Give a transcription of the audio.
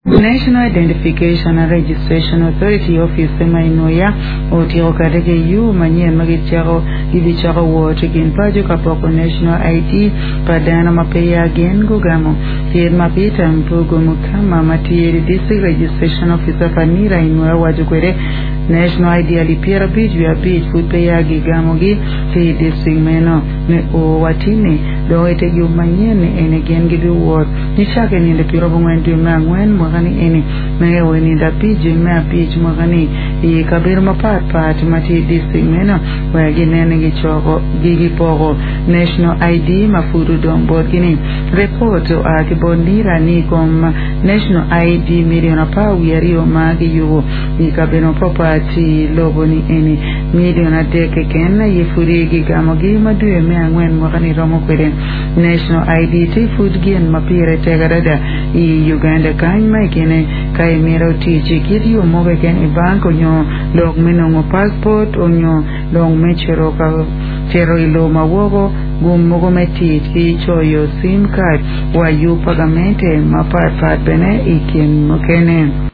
National Identification and Registration Authority Office Mainoya Otiro Kadege yu manyen magicharo gidicharo wochikin pajo kapoko National ID padana mapeya gen gugamo tied mapita mpugo mukama matiedi District Registration Officer Fanira inwa wajukwere National ID alipira biju ya biju fupeya gigamogi ti district meno ne o watine doete yu manyen ene gen gidu wot nishake nile pirobo mwendu mangwen mwagani ene mewe ni da pije mea pije mwagani i kabir mapat mati district meno wagi nene gichoko gigi pogo National ID mafuru dombo gini report akibondira ni kom National ID miliona pa wiyario magi yugo i kabir property logo ni ene miliona deke kena yifuri gigamogi maduwe mea ngwen mwagani romo kwere National ID ti food gien mapire tegarada i Uganda kanyma ikene kai mero tichi kiri umoge ken i bank onyo log minongo passport onyo long mechero ka chero ilo mawogo gumogo metiti choyo SIM card wa yu pagamente mapat bene ikin mokene